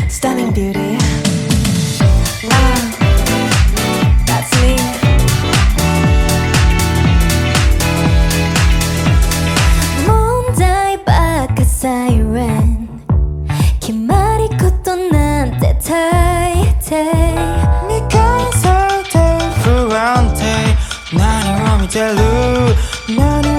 Stunning beauty. That's me. 문제 바깥 사이렌 기말이 것도 난데 타이테 미카사 텔프한테 나를 와見てる何